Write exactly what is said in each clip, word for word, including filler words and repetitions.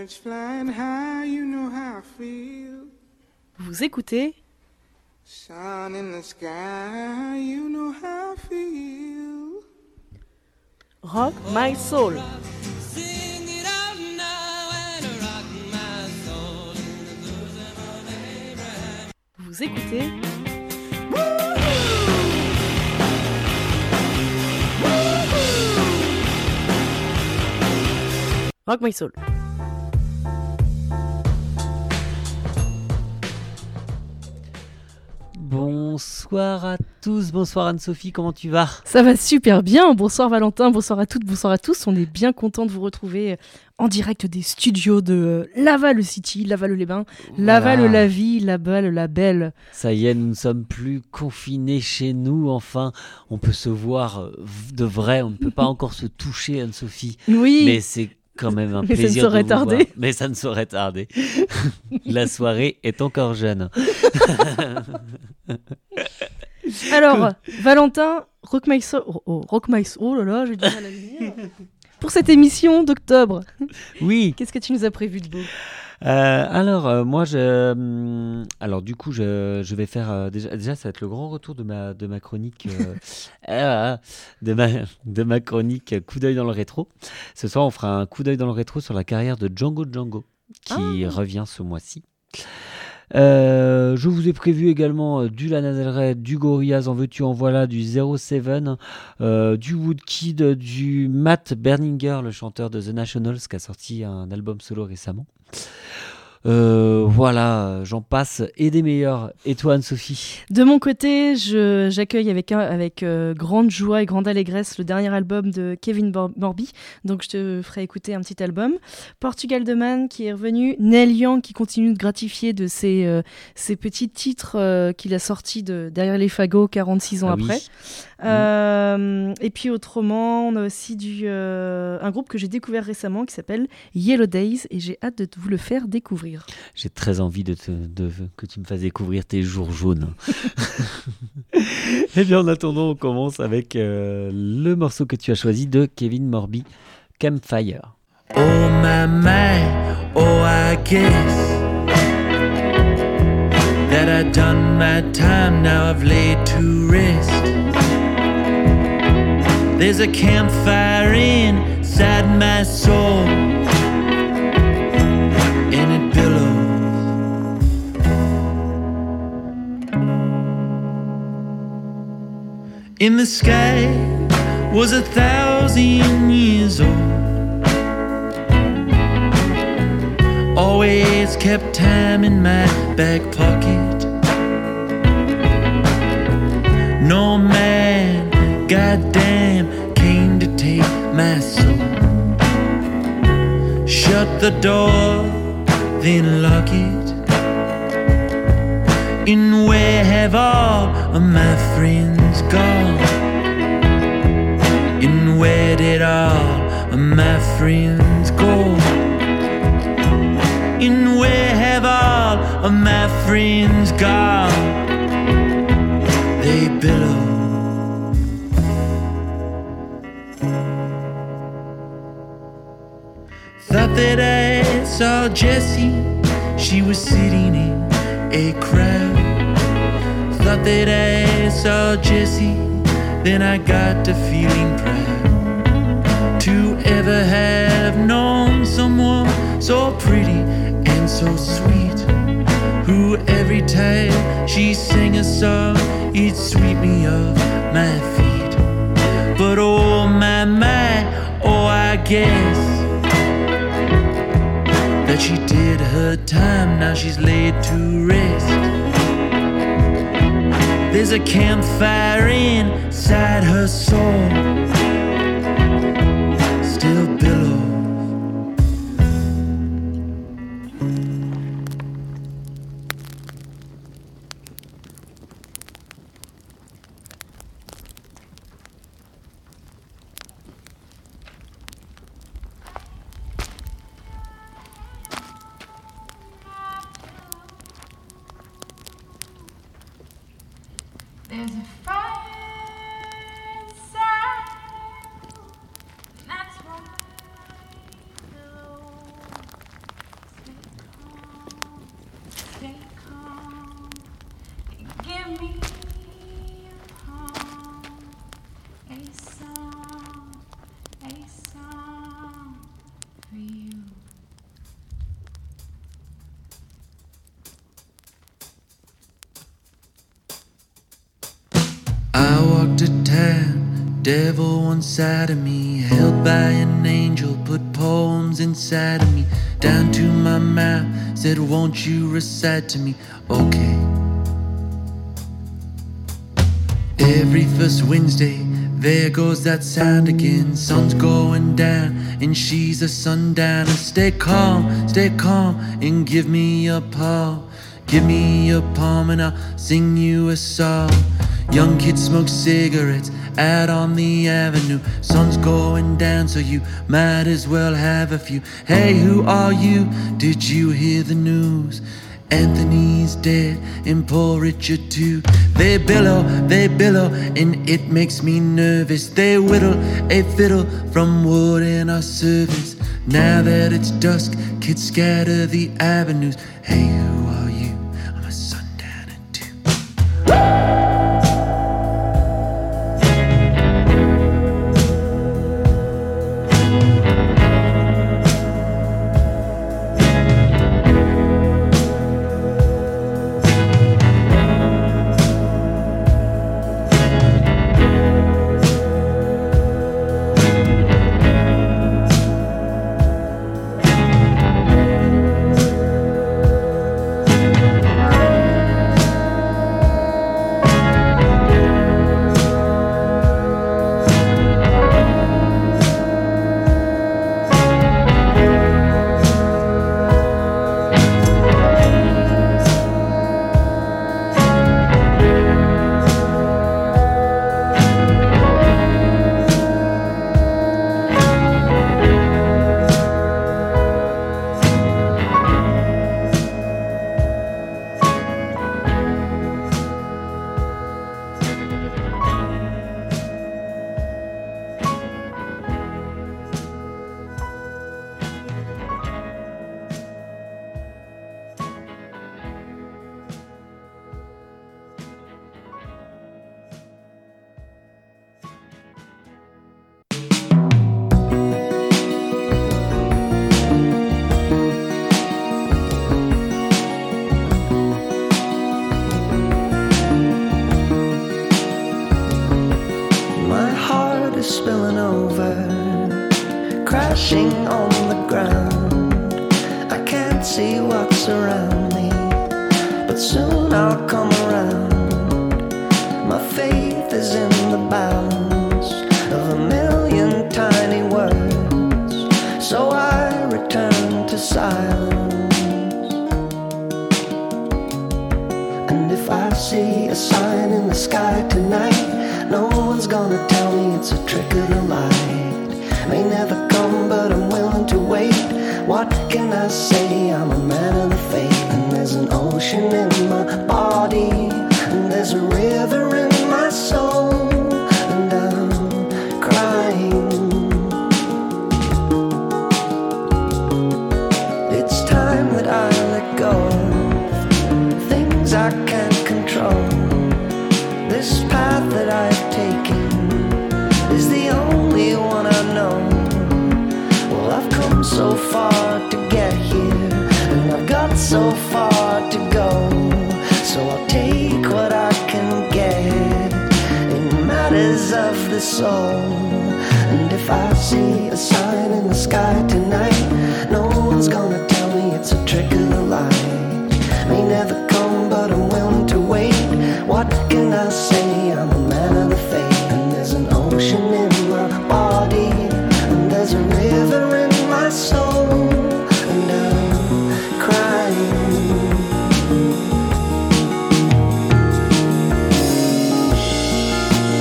Birds flying high, you know how I feel. Vous écoutez Sun in the sky, you know how I feel. Rock My Soul. Sing it out now and rock my soul. Vous écoutez Rock My Soul. Bonsoir à tous, bonsoir Anne-Sophie, comment tu vas ? Ça va super bien, bonsoir Valentin, bonsoir à toutes, bonsoir à tous. On est bien content de vous retrouver en direct des studios de Laval-City, Laval-les-Bains, Voilà. Laval-la-Vie, Laval-la-Belle. Ça y est, nous ne sommes plus confinés chez nous, enfin, on peut se voir de vrai, on ne peut pas encore se toucher Anne-Sophie, Oui, mais c'est quand même un Mais ça ne plaisir de saurait vous tarder. voir. Mais ça ne saurait tarder. La soirée est encore jeune. alors, Valentin, Rock My Soul, oh, oh, Rock My Soul, oh là là, j'ai du mal à le dire. Pour cette émission d'octobre, Oui. qu'est-ce que tu nous as prévu de beau ? Euh, alors, euh, moi, je, hum, alors du coup, je, je vais faire euh, déjà, déjà, ça va être le grand retour de ma, de ma chronique, euh, ah, de ma, de ma chronique euh, coup d'œil dans le rétro. Ce soir, on fera un coup d'œil dans le rétro sur la carrière de Django Django, qui Ah. revient ce mois-ci. Euh, je vous ai prévu également euh, du Lana Del Rey, du Gorillaz, en veux-tu en voilà, du zéro sept, euh, du Woodkid, du Matt Berninger, le chanteur de The Nationals, qui a sorti un album solo récemment. Euh, voilà, j'en passe et des meilleurs. Et toi, Anne-Sophie ? De mon côté, je, j'accueille avec, un- avec euh, grande joie et grande allégresse le dernier album de Kevin Bor- Morby. Donc, je te ferai écouter un petit album. Portugal The Man qui est revenu. Neil Young qui continue de gratifier de ses, euh, ses petits titres euh, qu'il a sortis de Derrière les fagots quarante-six ans Ah oui. après. Euh, et puis autrement, on a aussi du, euh, un groupe que j'ai découvert récemment qui s'appelle Yellow Days et j'ai hâte de vous le faire découvrir. J'ai très envie de, te, de que tu me fasses découvrir tes jours jaunes. Eh bien, en attendant, on commence avec euh, le morceau que tu as choisi de Kevin Morby, Campfire. Oh my my, oh I guess that I done my time, now I've laid to rest. There's a campfire inside my soul, and it billows. In the sky was a thousand years old, always kept time in my back pocket. No man, goddamn, came to take my soul. Shut the door, then lock it. And where have all of my friends gone? And where did all of my friends go? And where have all of my friends gone? They billow. Thought that I saw Jessie, she was sitting in a crowd. Thought that I saw Jessie, then I got to feeling proud to ever have known someone so pretty and so sweet, who every time she sang a song, it'd sweep me off my feet. But oh my my, oh I guess that she did her time, now she's laid to rest. There's a campfire inside her soul, still billows. There's a fire inside, and that's why I know Devil one side of me, held by an angel, put poems inside of me, down to my mouth, said won't you recite to me, okay. Every first Wednesday, there goes that sound again. Sun's going down and she's a sundowner. Stay calm, stay calm and give me your palm. Give me your palm and I'll sing you a song. Young kids smoke cigarettes out on the avenue. Sun's going down so you might as well have a few. Hey, who are you? Did you hear the news? Anthony's dead and Paul Richard too. They billow, they billow, and it makes me nervous. They whittle a fiddle from wood in our service. Now that it's dusk, kids scatter the avenues. Hey, who are you? I'm a sundowner too.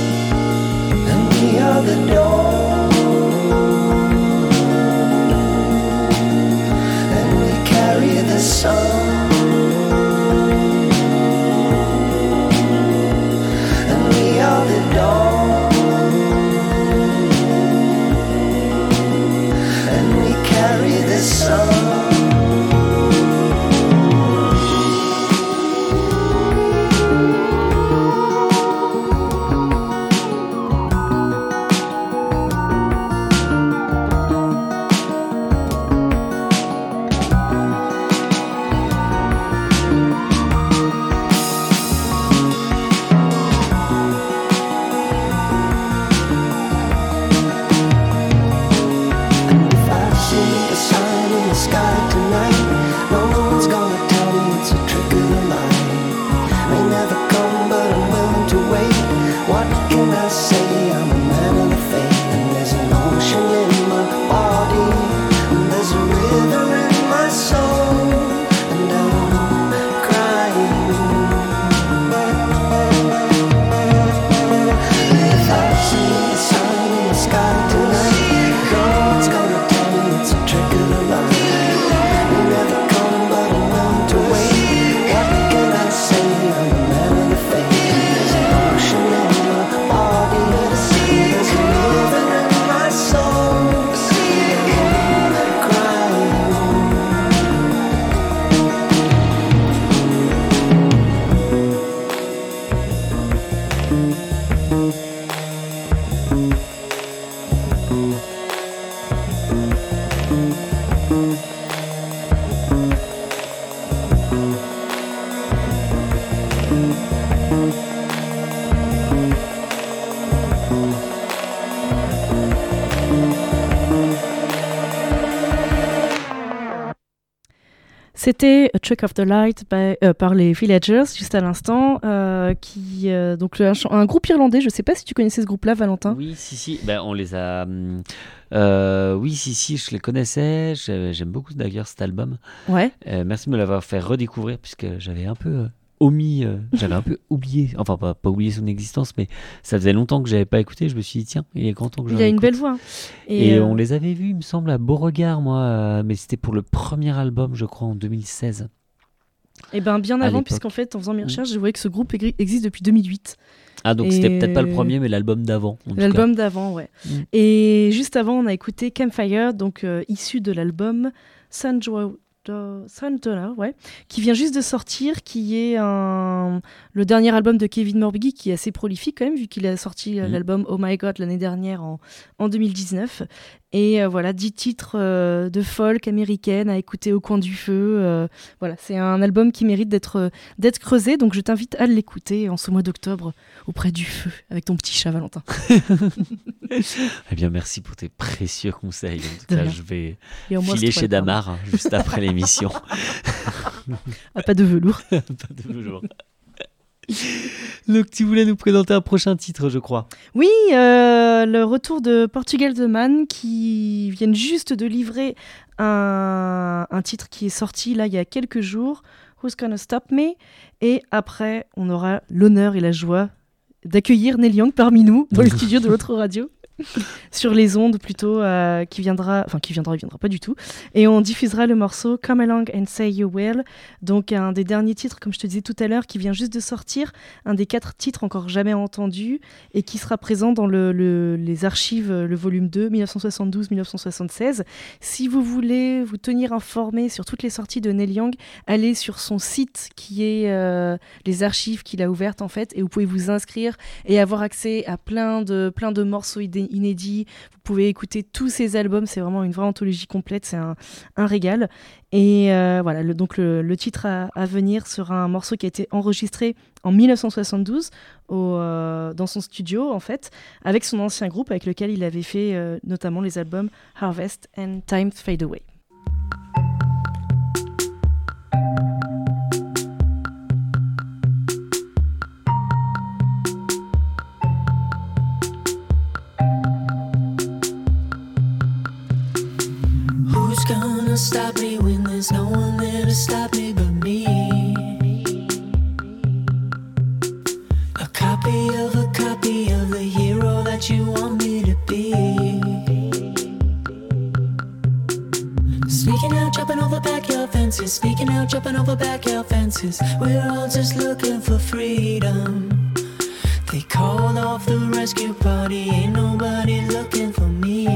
The door C'était A Trick of the Light by, euh, par les Villagers, juste à l'instant, euh, qui euh, donc un, un groupe irlandais. Je ne sais pas si tu connaissais ce groupe-là, Valentin. Oui, si, si. Ben, on les a. Euh, oui, si, si, je les connaissais. J'aime beaucoup d'ailleurs cet album. Ouais. Euh, merci de me l'avoir fait redécouvrir, puisque j'avais un peu euh, omis, euh, j'avais un peu oublié, enfin pas, pas oublié son existence, mais ça faisait longtemps que je n'avais pas écouté. Je me suis dit, tiens, il est grand temps que je Il a une réécoute. belle voix. Et, Et euh, euh... on les avait vus, il me semble, à Beauregard, moi, euh, mais c'était pour le premier album, je crois, en deux mille seize. Et bien, bien À avant, l'époque. puisqu'en fait, en faisant mes recherches, je voyais que ce groupe egri- existe depuis deux mille huit. Ah, donc Et- c'était peut-être pas le premier, mais l'album d'avant. en tout L'album d'avant, ouais. Mm. Et juste avant, on a écouté Campfire, donc euh, issu de l'album Sunjo- de- Sundowner, ouais, qui vient juste de sortir, qui est un... le dernier album de Kevin Morby, qui est assez prolifique quand même, vu qu'il a sorti euh, Mm. l'album Oh My God l'année dernière en, en deux mille dix-neuf. Et euh, voilà, dix titres euh, de folk américaine à écouter au coin du feu. euh, voilà, c'est un album qui mérite d'être euh, d'être creusé, donc je t'invite à l'écouter en ce mois d'octobre auprès du feu avec ton petit chat Valentin. Eh bien, merci pour tes précieux conseils. En tout De cas, rien. je vais Et au moins, filer c'est chez toi, pardon. Damar hein, juste après l'émission. Ah, pas de velours. Pas de toujours. Donc, tu voulais nous présenter un prochain titre, je crois. Oui, euh, le retour de Portugal The Man qui viennent juste de livrer un, un titre qui est sorti là il y a quelques jours, Who's Gonna Stop Me. Et après, on aura l'honneur et la joie d'accueillir Neil Young parmi nous dans les studios de l'autre radio. Sur les ondes plutôt, euh, qui viendra, enfin qui viendra, il viendra pas du tout, et on diffusera le morceau Come Along and Say You Will, donc un des derniers titres, comme je te disais tout à l'heure, qui vient juste de sortir, un des quatre titres encore jamais entendus, et qui sera présent dans le, le- les archives, le volume deux, dix-neuf cent soixante-douze dix-neuf cent soixante-seize. Si vous voulez vous tenir informé sur toutes les sorties de Neil Young, allez sur son site qui est euh, les archives qu'il a ouvertes en fait, et vous pouvez vous inscrire et avoir accès à plein de, plein de morceaux idé- inédits. Vous pouvez écouter tous ses albums, c'est vraiment une vraie anthologie complète, c'est un, un régal. Et euh, voilà, le, donc le, le titre à, à venir sera un morceau qui a été enregistré en dix-neuf cent soixante-douze au, euh, dans son studio en fait, avec son ancien groupe avec lequel il avait fait euh, notamment les albums Harvest and Time Fade Away. Who's gonna stop me when there's no one there to stop me but me? A copy of a copy of the hero that you want me to be. Sneaking out, jumping over backyard fences. Sneaking out, jumping over backyard fences. We're all just looking for freedom. They called off the rescue party. Ain't nobody looking for me.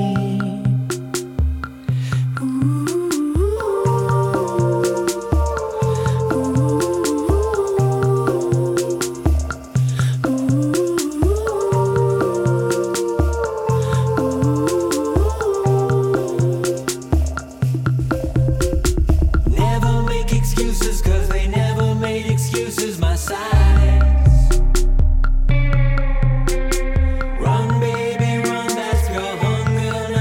Never make excuses, cause they never made excuses my size. Run, baby, run, that's your hunger.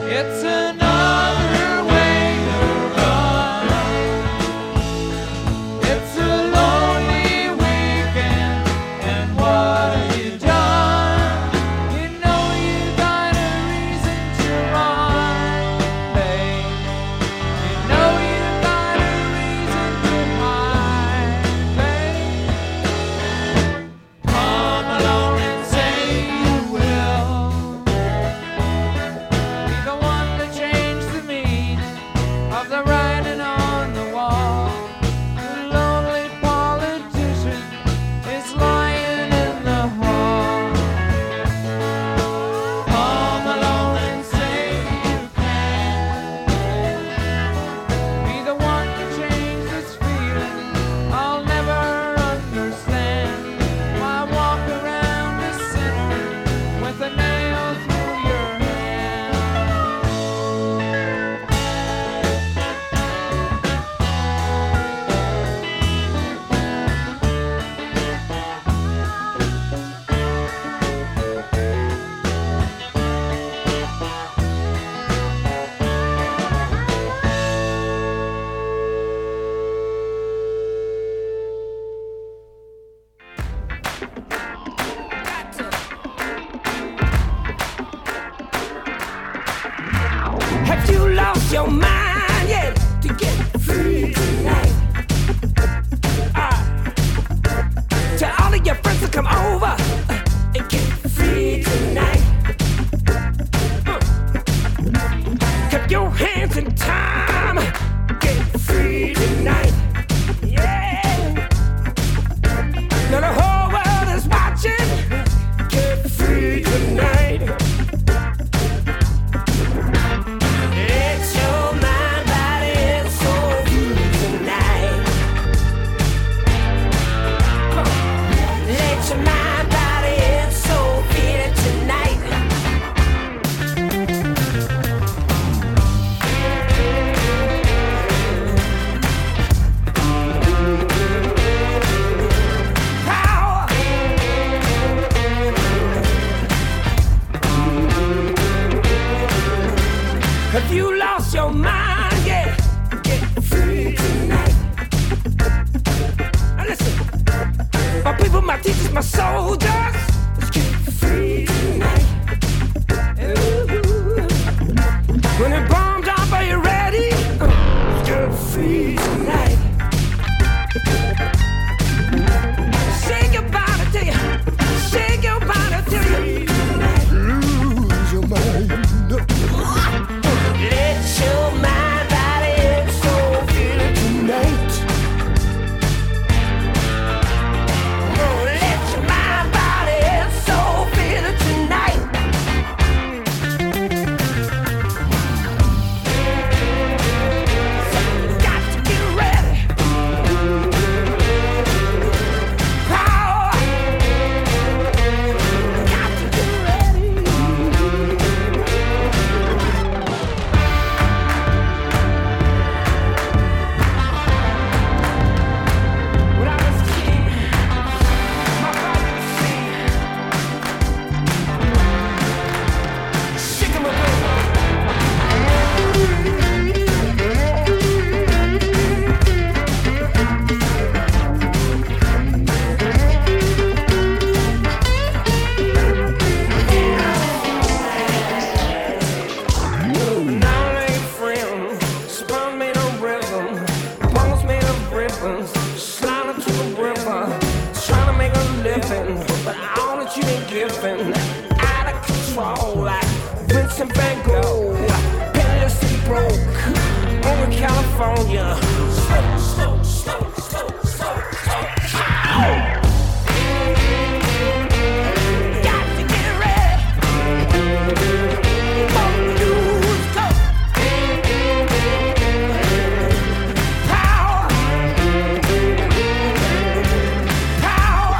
It's another way to run. It's a lonely weekend, and what have you done? You know you got a reason to run, babe. You know you got a reason to hide, babe. Come along and say you will be the one to change the meaning of the writing on the wall. The lonely politician is lying in the hall. Come along and say you can be the one to change this feeling. I'll never understand why walk around a sinner with a nail through your hand. Have you lost your mind yet to get free tonight? Uh, tell all of your friends to come over uh, and get free tonight. Uh, Keep your hands in time, get free tonight. Yeah. Now the whole world is watching, get free tonight. It's your mind, body, and soul tonight. Come on. Let your mind, body, and soul feel it tonight. Power. Have you lost your mind? Yeah, get free tonight. Now listen, my people, my teachers, my soldiers, let's get free tonight. Ooh. When it bombs up, are you ready? Uh, Let's get free tonight. Shake your body till you, shake your body till you lose your mind. Let your mind, body, and soul feel it tonight. Oh, let your mind, body, and soul feel it tonight. So you got to get ready. Power. Got to get ready. When I was a kid, my father would sing, "Shake 'em away." Now they friends, spun made of rhythm, bones made of ribbons, slide into the river, trying to make a living, but all that you ain't giving, out of control like Vincent Van Gogh, penniless and broke, over California. Slow, slow, slow, slow, slow, slow. Got to get ready. Won't lose go. Power. Power.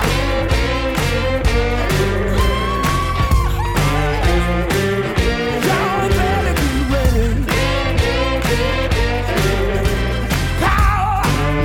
Y'all better be ready. Power.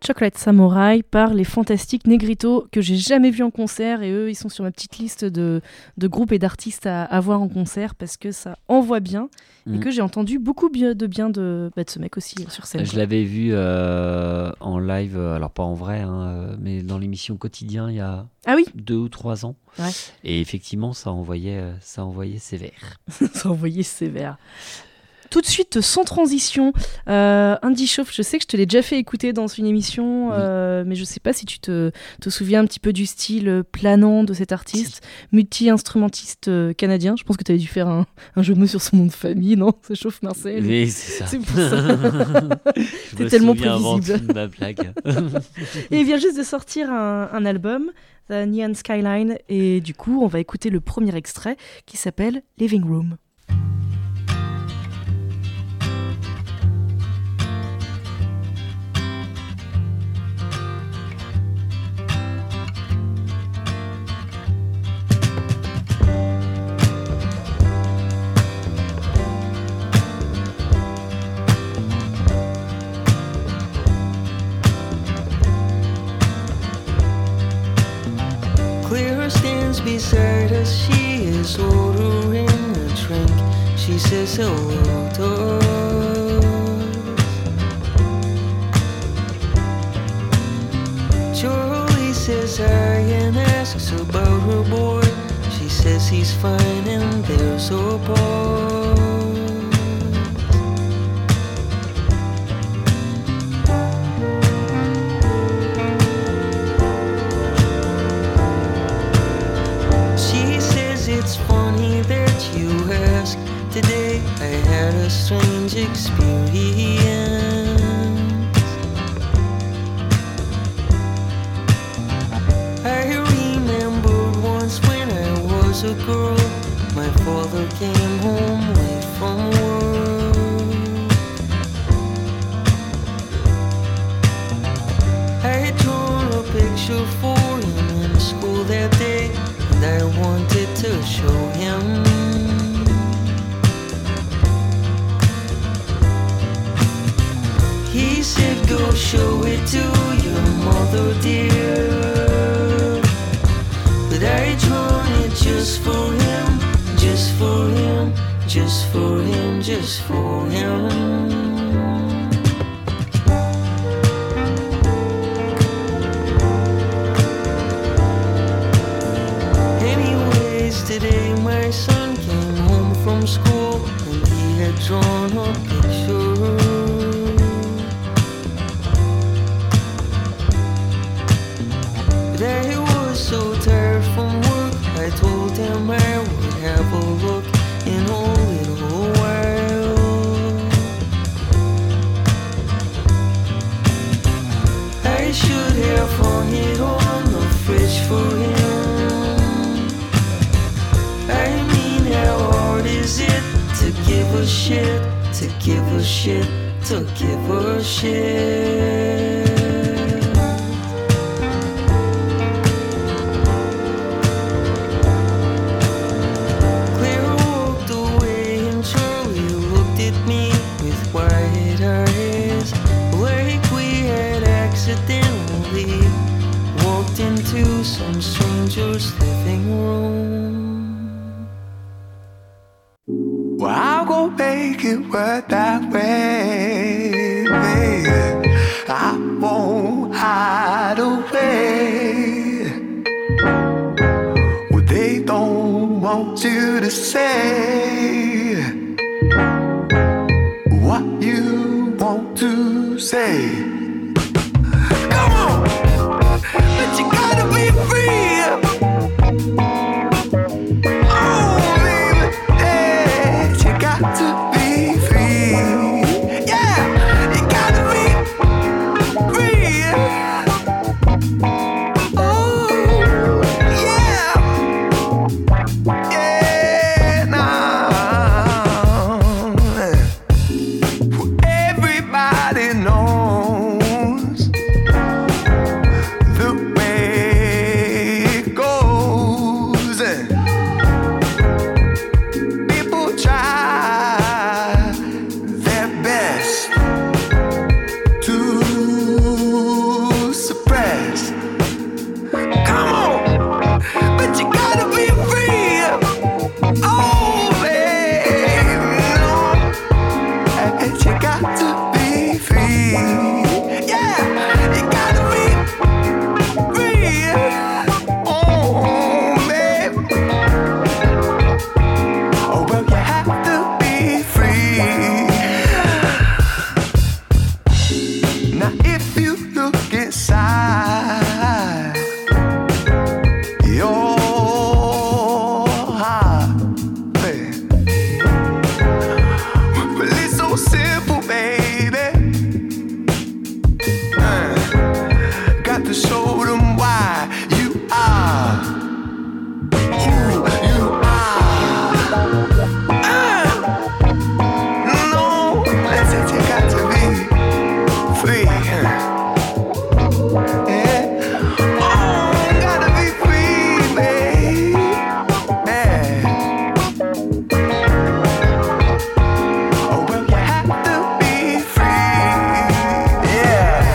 Chocolate Samurai par les fantastiques Negrito, que j'ai jamais vu en concert, et eux ils sont sur ma petite liste de, de groupes et d'artistes à, à voir en concert parce que ça envoie bien mmh. et que j'ai entendu beaucoup de bien de, bah, de ce mec aussi sur scène. Je l'avais vu euh, en live, alors pas en vrai, hein, mais dans l'émission Quotidien il y a ah oui deux ou trois ans. Ouais. Et effectivement ça envoyait, ça envoyait sévère. ça envoyait sévère. Tout de suite, sans transition, euh, Indie Chauffe, je sais que je te l'ai déjà fait écouter dans une émission, oui. euh, mais je ne sais pas si tu te, te souviens un petit peu du style planant de cet artiste, si. multi-instrumentiste euh, canadien. Je pense que tu avais dû faire un, un jeu de mots sur son nom de famille, non ? C'est Chauffe Marcel. Oui, c'est ça. C'est pour ça. C'est tellement prévisible. Ma blague. Et il vient juste de sortir un, un album, The Neon Skyline, et du coup, on va écouter le premier extrait qui s'appelle Living Room. Stands beside us, she is ordering a drink. She says hello to us. Charlie says hi and asks about her boy. She says he's fine and there's a pause. It's funny that you ask. Today I had a strange experience. I remembered once when I was a girl, my father came home late from work. I had drawn a picture for him in school that day, and I wanted to show him. He said, go show it to your mother, dear. But I drawn it just for him, just for him, just for him, just for him. Today my son came home from school and he had drawn a picture. But I was so tired from work, I told him I would have a look in a little while. I should have hung it on the fridge for him. I mean, how hard is it to give a shit, to give a shit, to give a shit? Claire walked away and Charlie looked at me with wide eyes, like we had accidentally walked into some stranger's living room. Well, I'll go make it work that way, baby. I won't hide away. Well, they don't want you to say what you want to say. Come on, but you gotta be free. To be free, yeah, you gotta be free. Oh, yeah, yeah, now everybody knows the way it goes. People try to Yeah, you gotta be free. Oh, babe. Oh, well, you have to be free. Now, if you look inside your heart, babe, well, it's so simple, baby. Uh, got to show them why you are who you are. Uh, no, that's it, you got to be free. Yeah. Oh, gotta be free, babe. Yeah. Oh, well, you have to be free. Yeah.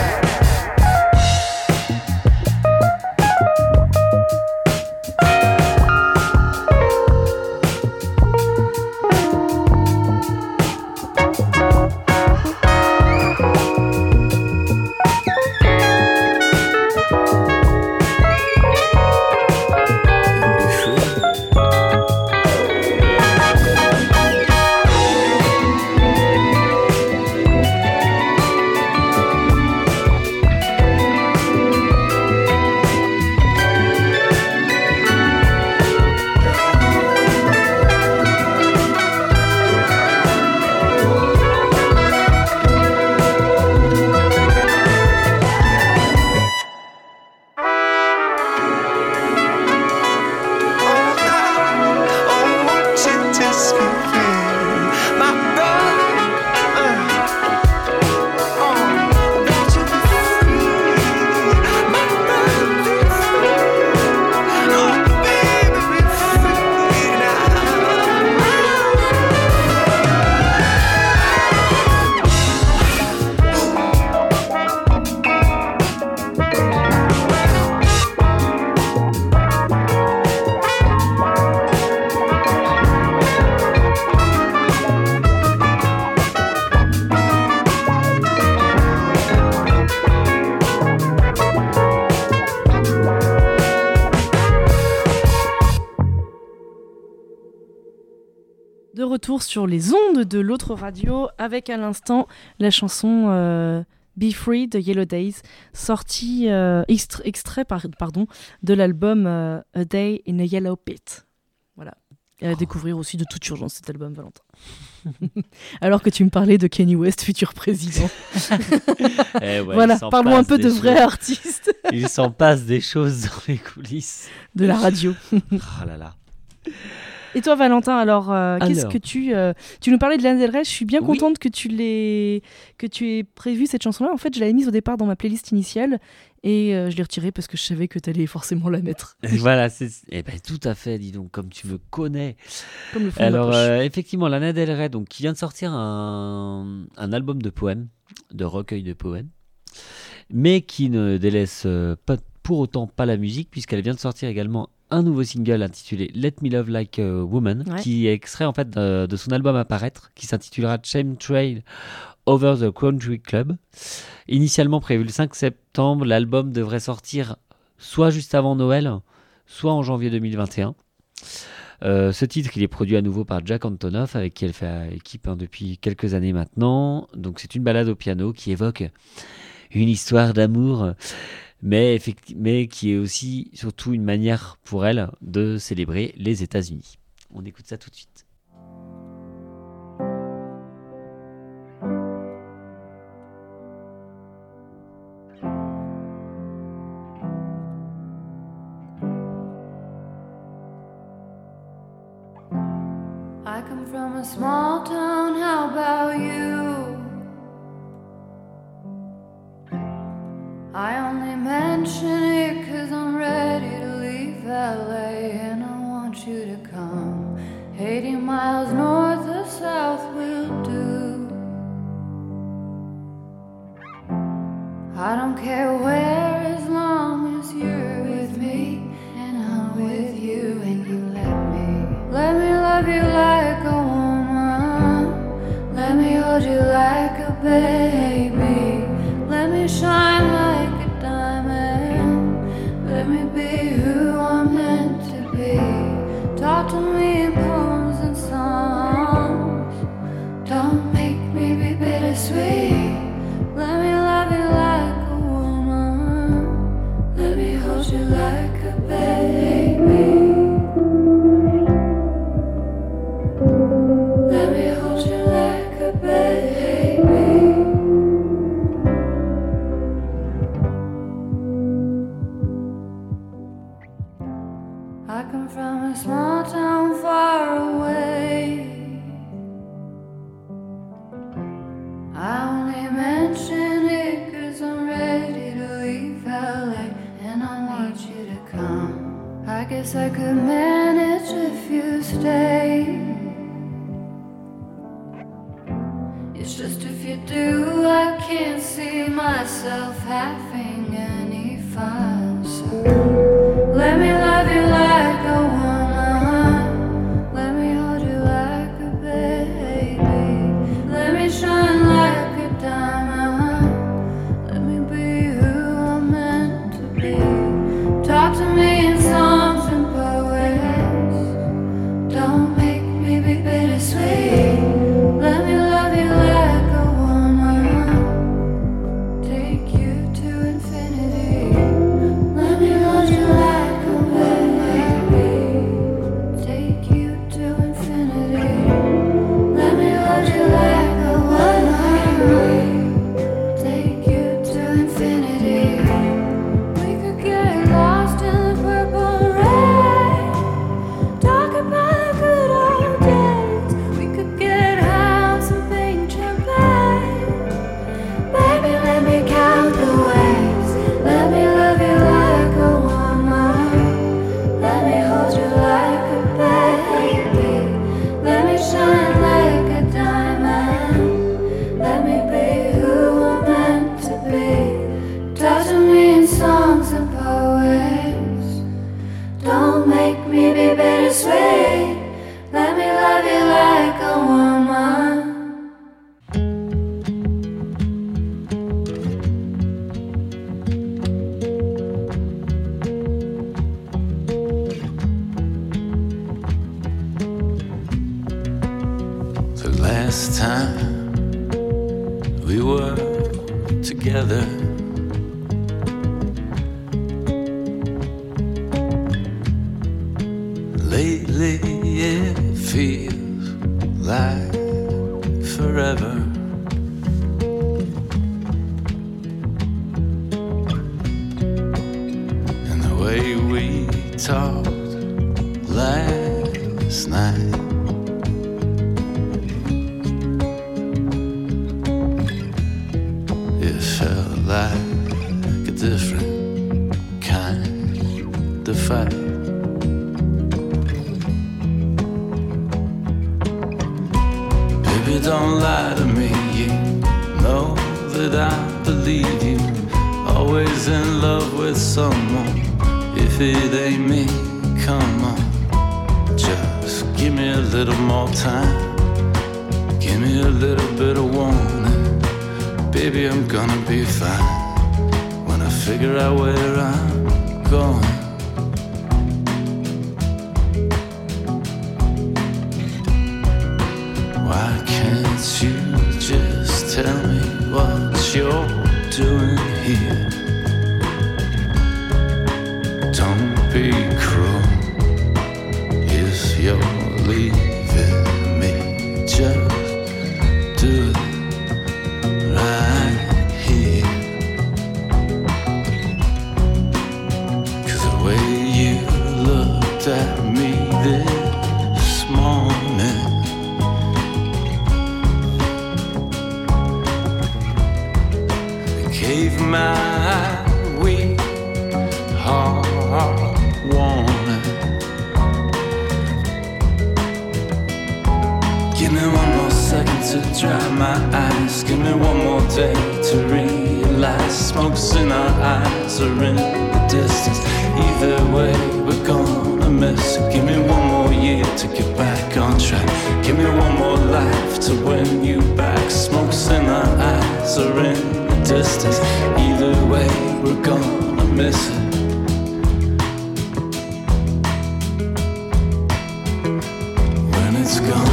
De retour sur les ondes de l'autre radio avec à l'instant la chanson euh, Be Free de Yellow Days, sortie euh, extra- extrait par, pardon, de l'album euh, A Day in a Yellow Pit. Voilà. Et à découvrir aussi de toute urgence cet album, Valentin. Alors que tu me parlais de Kanye West, futur président. Eh ouais, voilà, il s'en parlons un passe peu des de choses. vrais artistes Il s'en passe des choses dans les coulisses. de la radio. Oh là là. Et toi, Valentin, alors, euh, qu'est-ce Alors. que tu... euh, tu nous parlais de Lana Del Rey, je suis bien Oui. contente que tu l'aies que tu aies prévu cette chanson-là. En fait, je l'avais mise au départ dans ma playlist initiale et euh, je l'ai retirée parce que je savais que tu allais forcément la mettre. Et voilà, c'est eh ben, tout à fait, dis donc, comme tu me connais. Comme le fond de ma Alors, poche. euh, effectivement, Lana Del Rey, donc, qui vient de sortir un, un album de poèmes, de recueil de poèmes, mais qui ne délaisse euh, pas, pour autant pas la musique, puisqu'elle vient de sortir également un nouveau single intitulé Let Me Love Like a Woman, Ouais. qui est extrait en fait de, de son album à paraître, qui s'intitulera Chemtrail Over the Country Club. Initialement prévu le cinq septembre, l'album devrait sortir soit juste avant Noël, soit en janvier deux mille vingt et un. Euh, ce titre, il est produit à nouveau par Jack Antonoff, avec qui elle fait équipe hein, depuis quelques années maintenant. Donc c'est une balade au piano qui évoque une histoire d'amour, mais, effecti- mais qui est aussi surtout une manière pour elle de célébrer les États-Unis. On écoute ça tout de suite. I come from a small town, how about you? I only mention it cause I'm ready to leave L A and I want you to come. eighty miles north or south will do. I don't care where as long as you're with me and I'm with you and you let me. Let me love you like a woman. Let me hold you like a baby. guess I could manage if you stay. It's just if you do, I can't see myself having any fun. So let me love you like a woman. Let me hold you like a baby. Let me shine like a diamond. Let me be who I'm meant to be. Talk to me in songs and poems. Don't make me be bittersweet. Let me love you like a woman. Take you to infinity. Let me hold you like a baby. Take you to infinity. Let me hold you like a woman. Take you to infinity. We could get lost in the purple rain. Talk about the good old days. We could get house and paint champagne. Baby, let me count the ways. Let me love you like a woman. Let me hold you like a baby. Let me shine like a diamond. Let me be who I'm meant to be. Talk to me in songs and poems. Don't make me be bittersweet. Let me love you like a woman. The last time we were together, lately it feels like forever. And the way we talked last night, it felt like a different kind of fight. Baby, don't lie to me. You know that I believe you. Always in love with someone. If it ain't me, come on. Just give me a little more time. Give me a little bit of warning. Baby, I'm gonna be fine when I figure out where I'm going. Why can't you just tell me what you're doing here? Don't be cruel if you're leaving me. Just do it right here. 'Cause the way you looked at me this morning, it gave my weak heart warning. Give me one more second to dry my eyes. Give me one more day to realize smoke's in our eyes or in the distance. Either way, we're gonna miss it. Give me one more year to get back on track. Give me one more life to win you back. Smoke's in our eyes or in the distance. Either way, we're gonna miss it. When it's gone.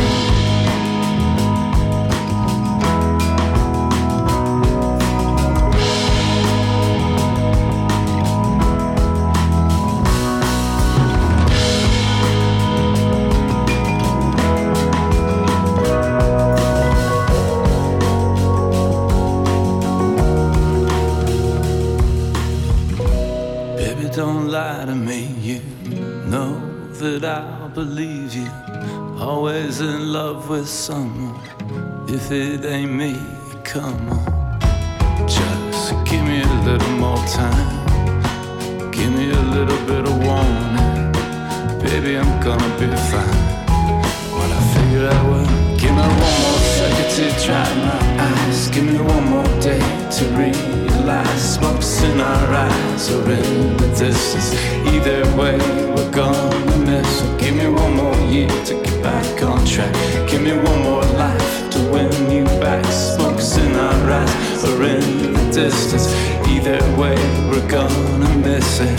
Don't lie to me, you know that I'll believe you. Always in love with someone. If it ain't me, come on. Just give me a little more time. Give me a little bit of warning. baby, I'm gonna be fine. Well, I figured I would. Give me one more second to dry my eyes. Give me one more day to realize smoke's in our eyes or in the distance. Either way, we're gonna miss it. Give me one more year to get back on track. Give me one more life to win you back. Smoke's in our eyes or in the distance. Either way, we're gonna miss it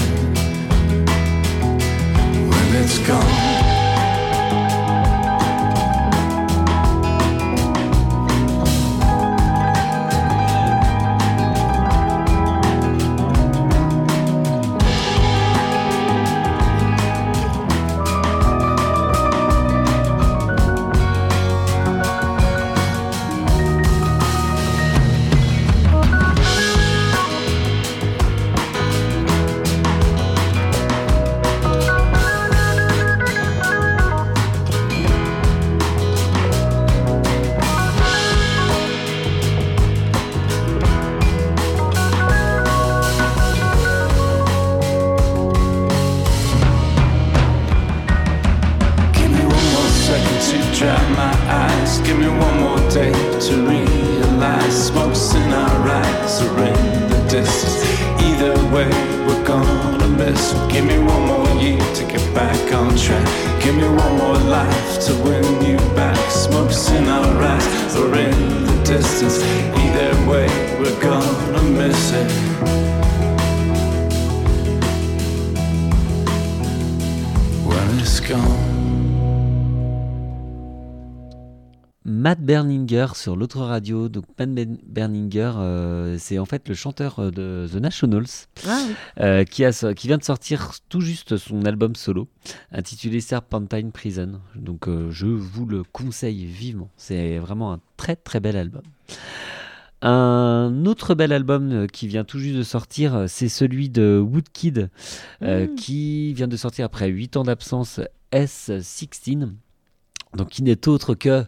when it's gone. Matt Berninger sur l'autre radio. Donc Matt Berninger, euh, c'est en fait le chanteur de The Nationals, ah, oui. euh, qui, a, qui vient de sortir tout juste son album solo intitulé Serpentine Prison. Donc euh, je vous le conseille vivement. C'est vraiment un très très bel album. Un autre bel album qui vient tout juste de sortir, c'est celui de Woodkid, euh, mmh. qui vient de sortir après huit ans d'absence, S seize. Donc qui n'est autre que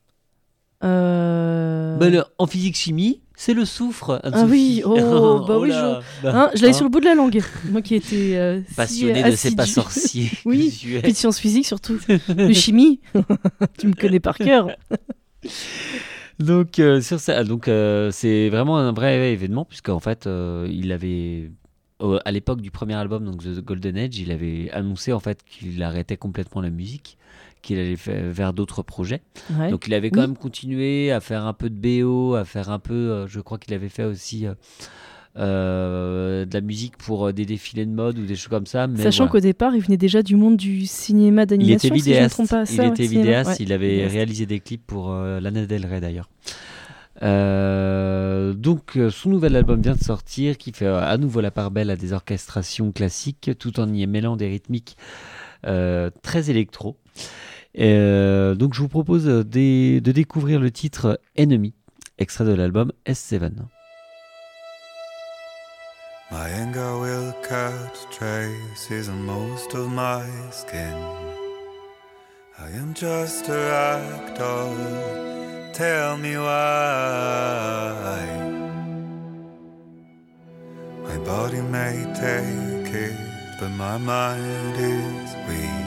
Euh... Ben, le, en physique-chimie, c'est le soufre. Ah oui, oh, oh bah oh oui, là, je, hein, je l'avais hein. sur le bout de la langue. Moi qui étais euh, passionné si de ces pas sorciers. Oui, puis de sciences physiques surtout. De chimie, tu me connais par cœur. Donc, euh, sur ça, donc euh, c'est vraiment un vrai événement, puisqu'en fait, euh, il avait, euh, à l'époque du premier album, donc The Golden Age, il avait annoncé en fait qu'il arrêtait complètement la musique, qu'il allait faire vers d'autres projets. Ouais. Donc il avait quand oui. même continué à faire un peu de B O, à faire un peu, euh, je crois qu'il avait fait aussi euh, euh, de la musique pour euh, des défilés de mode ou des choses comme ça. Mais Sachant voilà. qu'au départ, il venait déjà du monde du cinéma d'animation. Il était vidéaste, si je me trompe pas, il, ça, était ouais, vidéaste ouais. il avait vidéaste. réalisé des clips pour euh, Lana Del Rey d'ailleurs. Euh, donc euh, son nouvel album vient de sortir, qui fait euh, à nouveau la part belle à des orchestrations classiques, tout en y mêlant des rythmiques euh, très électro. Euh, donc je vous propose de, de découvrir le titre Enemy, extrait de l'album S sept. My anger will cut traces on most of my skin. I am just a ragdoll, tell me why. My body may take it, but my mind is weak.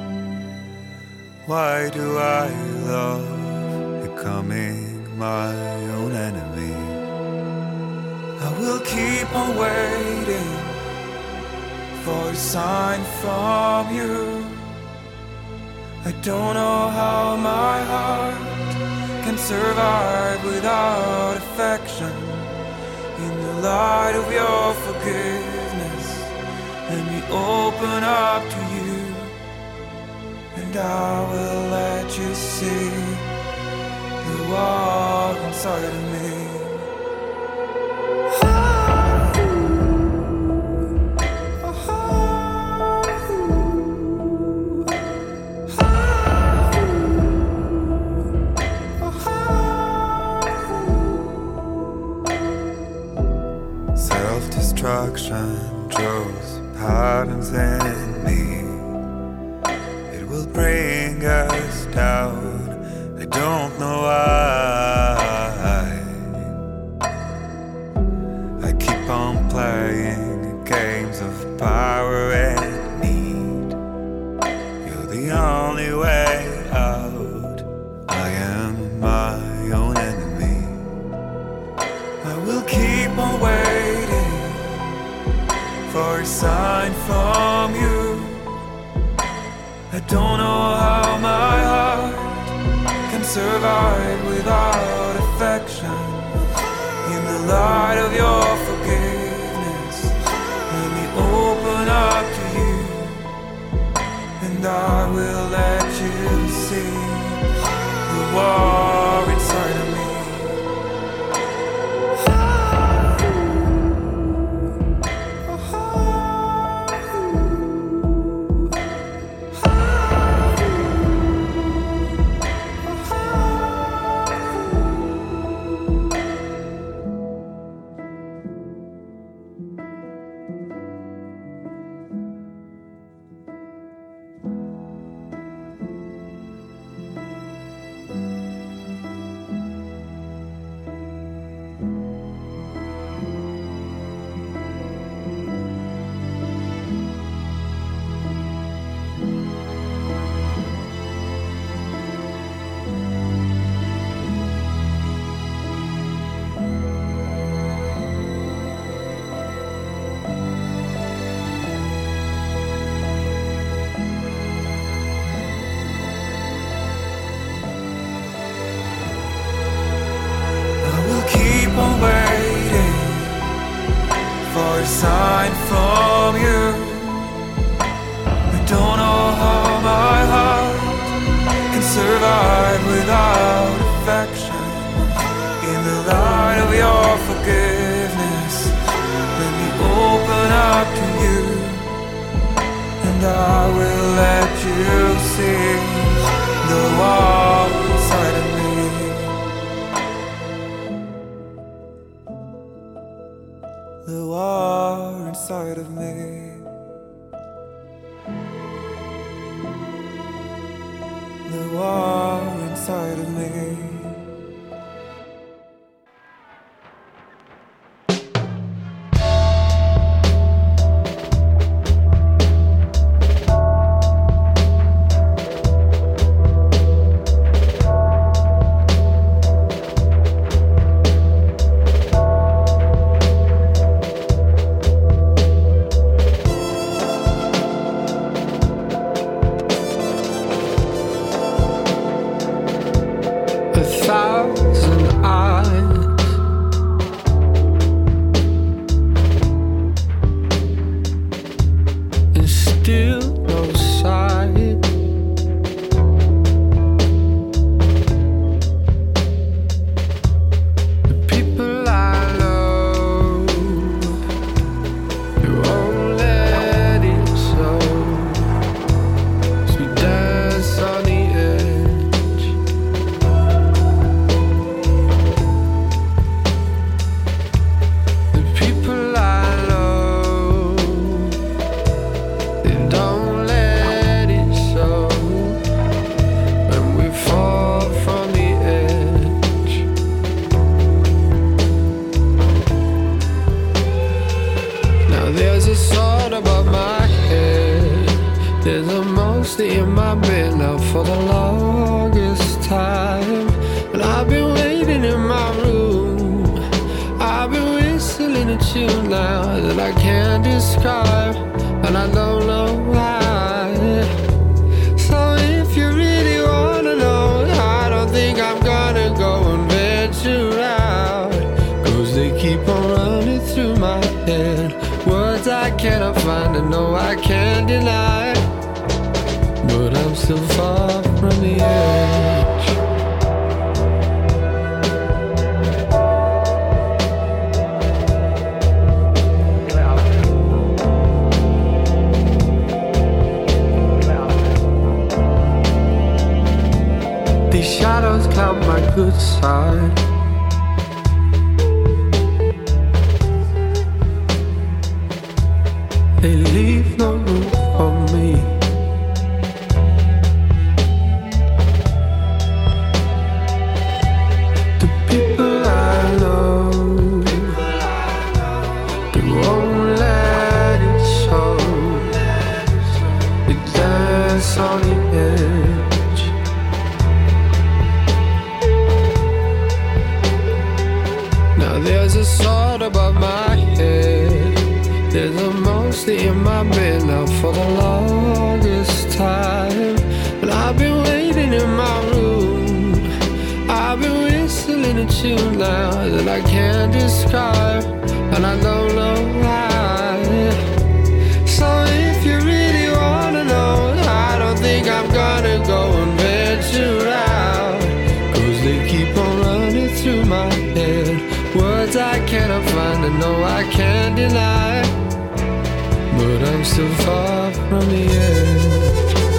Why do I love becoming my own enemy? I will keep on waiting for a sign from you. I don't know how my heart can survive without affection. In the light of your forgiveness, let me open up to you. And I will let you see the war inside of me. Self-destruction draws patterns in me. Will bring us down. I don't know why. I keep on playing games of power and need. keep on waiting for a sign from you. I don't know how my heart can survive without affection. In the light of your forgiveness, let me open up to you, and I will let you see the war inside of me. Sign from you. I don't know how my heart can survive without affection. In the light of your forgiveness, let me open up to you, and I will let you see the war inside of me. The war inside of me. The war inside of me. In my bed now for the longest time, and I've been waiting in my room. I've been whistling a tune now that I can't describe, and I don't know why. So if you really wanna know, I don't think I'm gonna go and venture out, 'cause they keep on running through my head, words I cannot find and no I can't deny. But I'm still far from the edge. These shadows cloud my good side. They leave no room for me. On the edge. Now there's a sort mostly in my bed now for the longest time. And I've been waiting in my room. I've been whistling a tune now that I can't describe, and I don't know why. So if you really wanna know, I don't think I'm gonna go and venture out, 'cause they keep on running through my head, words I cannot find and no I can't deny, but I'm still far from the edge.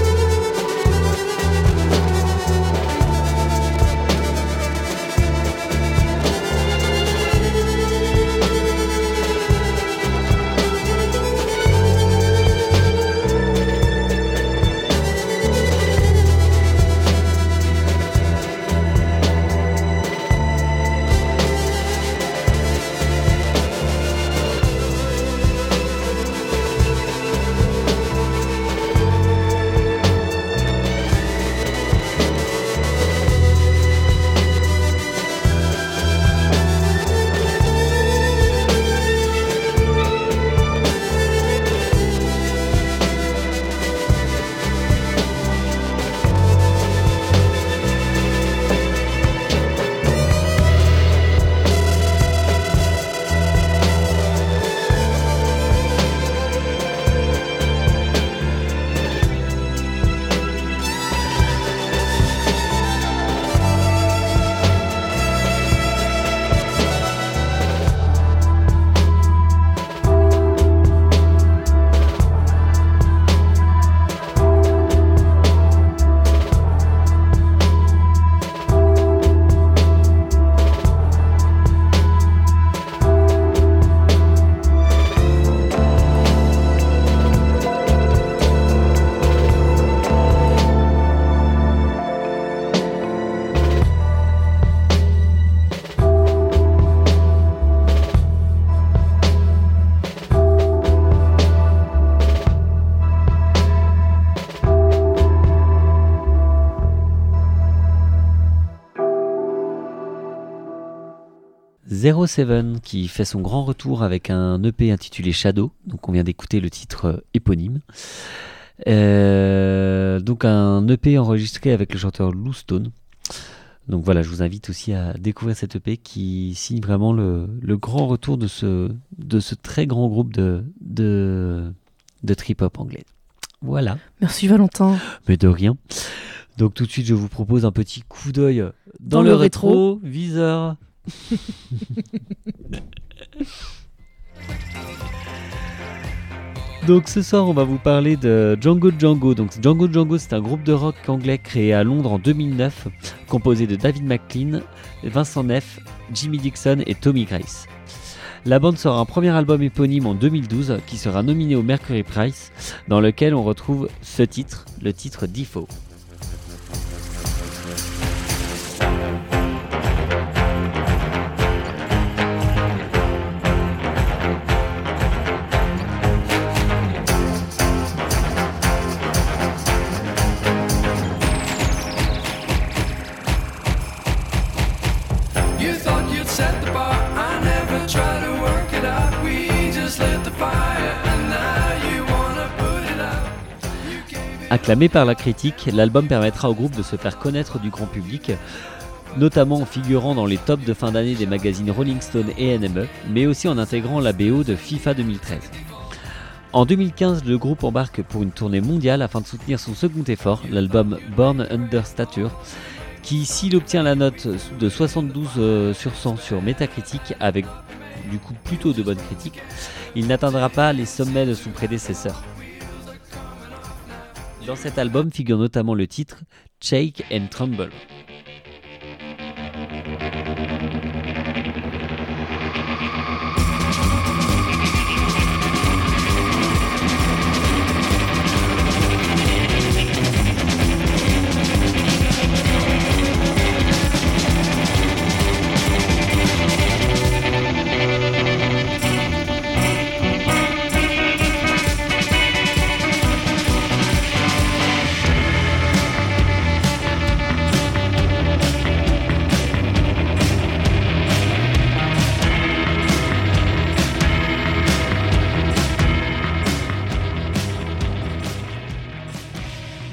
zéro sept qui fait son grand retour avec un E P intitulé Shadow, donc on vient d'écouter le titre euh, éponyme. Euh, donc un E P enregistré avec le chanteur Lou Stone. Donc voilà, je vous invite aussi à découvrir cet E P qui signe vraiment le, le grand retour de ce, de ce très grand groupe de, de, de trip-hop anglais. Voilà. Merci Valentin. Mais de rien. Donc tout de suite, je vous propose un petit coup d'œil dans, dans le, le rétro, rétro. Viseur. Donc ce soir on va vous parler de Django Django. Donc Django Django c'est un groupe de rock anglais créé à Londres en deux mille neuf, composé de David McLean, Vincent Neff, Jimmy Dixon et Tommy Grace. La bande sort un premier album éponyme en deux mille douze qui sera nominé au Mercury Prize, dans lequel on retrouve ce titre, le titre Defoe. Acclamé par la critique, l'album permettra au groupe de se faire connaître du grand public, notamment en figurant dans les tops de fin d'année des magazines Rolling Stone et N M E, mais aussi en intégrant la B O de FIFA deux mille treize. En deux mille quinze, le groupe embarque pour une tournée mondiale afin de soutenir son second effort, l'album Born Under Stature, qui, s'il obtient la note de soixante-douze sur cent sur Metacritic, avec du coup plutôt de bonnes critiques, il n'atteindra pas les sommets de son prédécesseur. Dans cet album figure notamment le titre Shake and Tremble.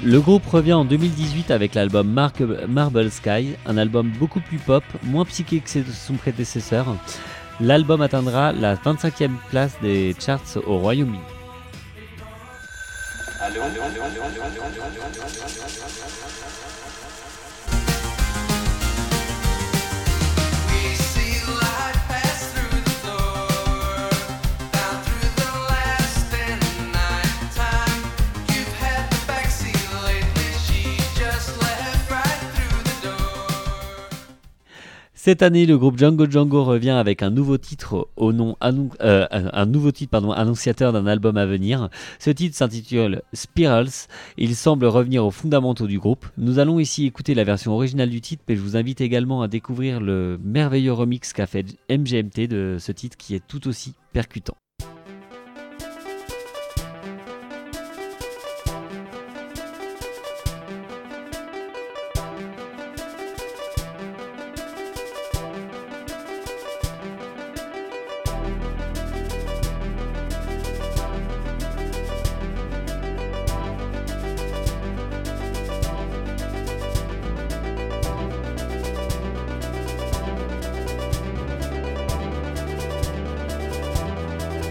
Le groupe revient en deux mille dix-huit avec l'album Mar- Marble Sky, un album beaucoup plus pop, moins psyché que ses- son prédécesseur. L'album atteindra la vingt-cinquième place des charts au Royaume-Uni. We see light pass through the door, down through the last and night time. You've had the backseat lately, she just left right through the door. Cette année, le groupe Django Django revient avec un nouveau titre au nom annon- euh, un un nouveau titre pardon, annonciateur d'un album à venir. Ce titre s'intitule Spirals. Il semble revenir aux fondamentaux du groupe. Nous allons ici écouter la version originale du titre, mais je vous invite également à découvrir le merveilleux remix qu'a fait M G M T de ce titre qui est tout aussi percutant. We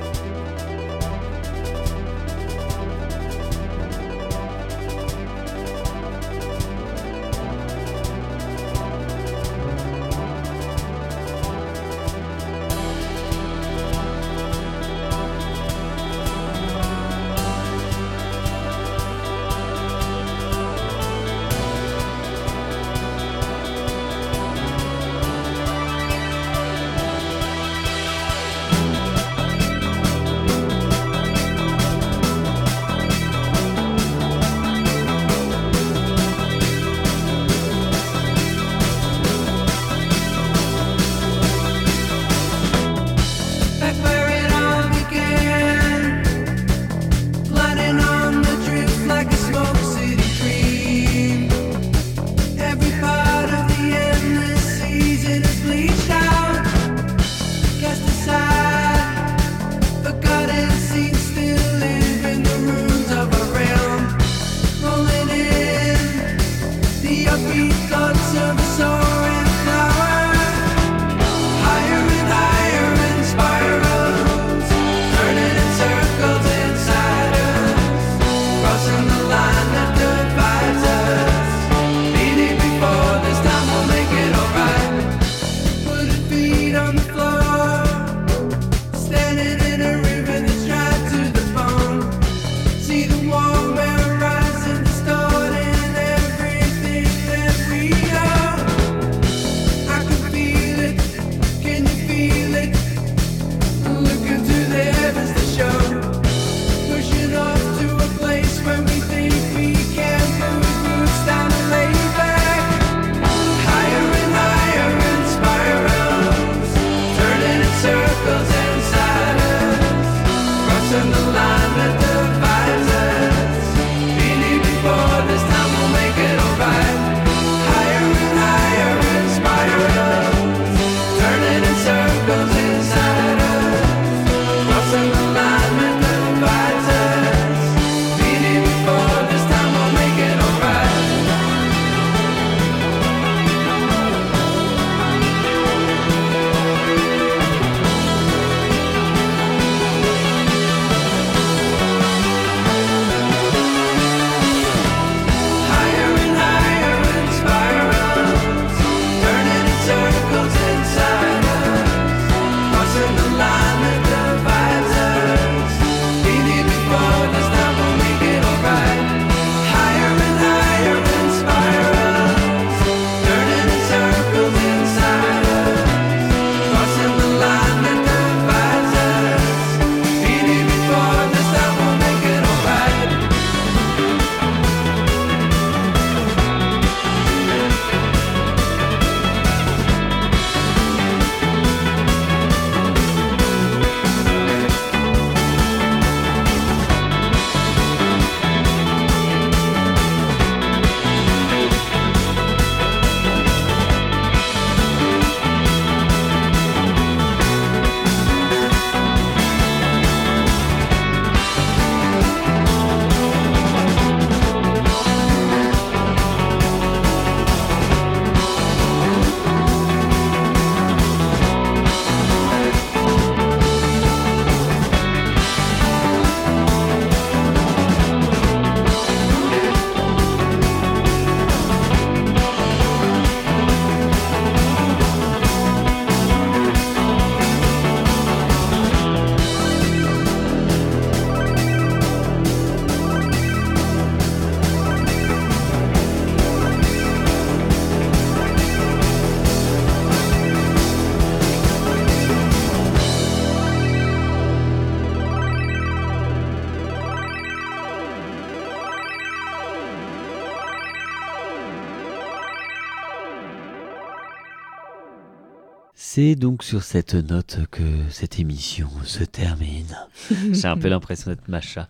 C'est donc sur cette note que cette émission se termine. J'ai un peu l'impression d'être Macha.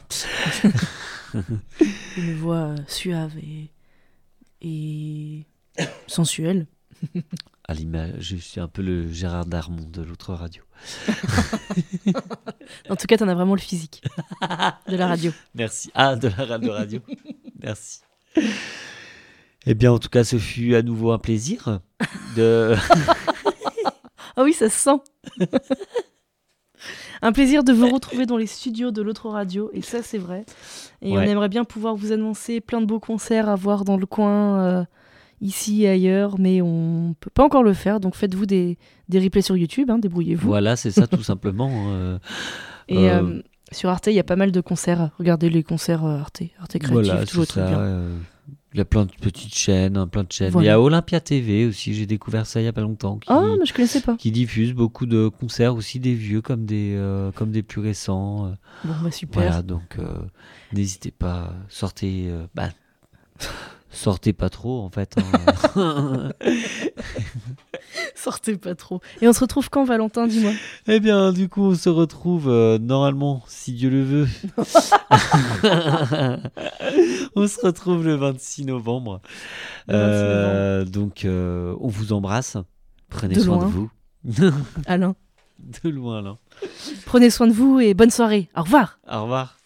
Une voix suave et, et sensuelle. À l'image, je suis un peu le Gérard Darmon de l'autre radio. En tout cas, t'en as vraiment le physique de la radio. Merci. Ah, de la radio radio. Merci. Eh bien, en tout cas, ce fut à nouveau un plaisir de... Ah oui, ça se sent. Un plaisir de vous retrouver dans les studios de l'autre radio, et ça, c'est vrai. Et Ouais. on aimerait bien pouvoir vous annoncer plein de beaux concerts à voir dans le coin, euh, ici et ailleurs, mais on peut pas encore le faire, donc faites-vous des, des replays sur YouTube, hein, débrouillez-vous. Voilà, c'est ça, tout simplement. euh, Et euh, euh, sur Arte, il y a pas mal de concerts. Regardez les concerts euh, Arte, Arte Créatif, Voilà, toujours c'est très ça. bien. euh, Il y a plein de petites chaînes, hein, plein de chaînes. Voilà. Il y a Olympia T V aussi, j'ai découvert ça il y a pas longtemps. Qui, Ah, mais je connaissais pas. qui diffuse beaucoup de concerts, aussi des vieux comme des, euh, comme des plus récents. euh. Bon, bah super. Voilà, donc euh, n'hésitez pas, sortez, euh, bah, sortez pas trop en fait. hein. Sortez pas trop. Et on se retrouve quand, Valentin, dis-moi? Eh bien, du coup, on se retrouve euh, normalement, si Dieu le veut. On se retrouve le vingt-six novembre. Le vingt-six Euh, donc, euh, on vous embrasse. Prenez De soin loin. de vous. Alain, De loin, là. prenez soin de vous et bonne soirée. Au revoir. Au revoir.